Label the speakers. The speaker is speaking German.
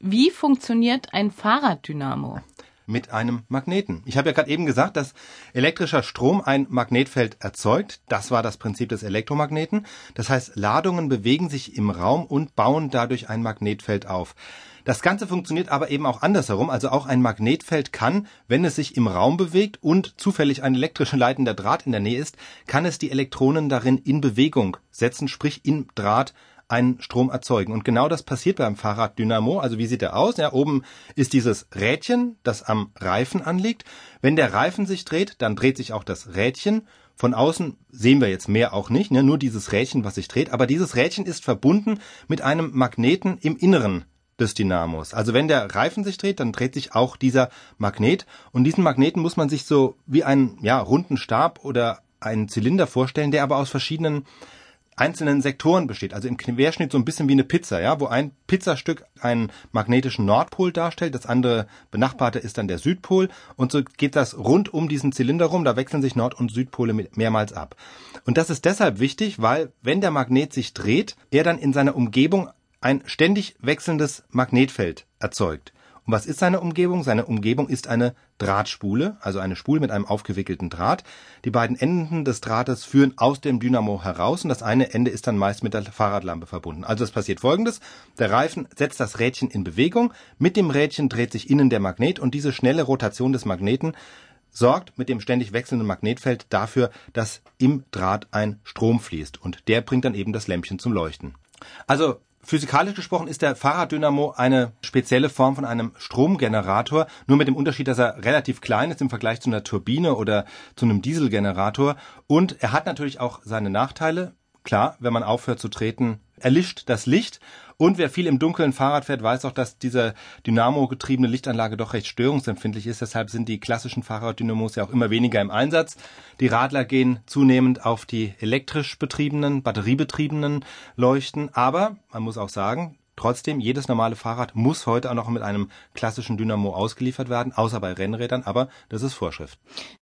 Speaker 1: Wie funktioniert ein Fahrraddynamo?
Speaker 2: Mit einem Magneten. Ich habe ja gerade eben gesagt, dass elektrischer Strom ein Magnetfeld erzeugt. Das war das Prinzip des Elektromagneten. Das heißt, Ladungen bewegen sich im Raum und bauen dadurch ein Magnetfeld auf. Das Ganze funktioniert aber eben auch andersherum. Also auch ein Magnetfeld kann, wenn es sich im Raum bewegt und zufällig ein elektrisch leitender Draht in der Nähe ist, kann es die Elektronen darin in Bewegung setzen, sprich im Draht einen Strom erzeugen. Und genau das passiert beim Fahrraddynamo. Also wie sieht er aus? Ja, oben ist dieses Rädchen, das am Reifen anliegt. Wenn der Reifen sich dreht, dann dreht sich auch das Rädchen. Von außen sehen wir jetzt mehr auch nicht, ne? Nur dieses Rädchen, was sich dreht. Aber dieses Rädchen ist verbunden mit einem Magneten im Inneren des Dynamos. Also wenn der Reifen sich dreht, dann dreht sich auch dieser Magnet. Und diesen Magneten muss man sich so wie einen runden Stab oder einen Zylinder vorstellen, der aber aus verschiedenen einzelnen Sektoren besteht, also im Querschnitt so ein bisschen wie eine Pizza, ja, wo ein Pizzastück einen magnetischen Nordpol darstellt, das andere benachbarte ist dann der Südpol und so geht das rund um diesen Zylinder rum, da wechseln sich Nord- und Südpole mehrmals ab. Und das ist deshalb wichtig, weil wenn der Magnet sich dreht, er dann in seiner Umgebung ein ständig wechselndes Magnetfeld erzeugt. Und was ist seine Umgebung? Seine Umgebung ist eine Drahtspule, also eine Spule mit einem aufgewickelten Draht. Die beiden Enden des Drahtes führen aus dem Dynamo heraus und das eine Ende ist dann meist mit der Fahrradlampe verbunden. Also es passiert Folgendes, der Reifen setzt das Rädchen in Bewegung, mit dem Rädchen dreht sich innen der Magnet und diese schnelle Rotation des Magneten sorgt mit dem ständig wechselnden Magnetfeld dafür, dass im Draht ein Strom fließt und der bringt dann eben das Lämpchen zum Leuchten. Also physikalisch gesprochen ist der Fahrraddynamo eine spezielle Form von einem Stromgenerator, nur mit dem Unterschied, dass er relativ klein ist im Vergleich zu einer Turbine oder zu einem Dieselgenerator. Und er hat natürlich auch seine Nachteile. Klar, wenn man aufhört zu treten, erlischt das Licht. Und wer viel im Dunkeln Fahrrad fährt, weiß auch, dass diese Dynamo-getriebene Lichtanlage doch recht störungsempfindlich ist. Deshalb sind die klassischen Fahrraddynamos ja auch immer weniger im Einsatz. Die Radler gehen zunehmend auf die elektrisch betriebenen, batteriebetriebenen Leuchten. Aber man muss auch sagen, trotzdem, jedes normale Fahrrad muss heute auch noch mit einem klassischen Dynamo ausgeliefert werden, außer bei Rennrädern. Aber das ist Vorschrift.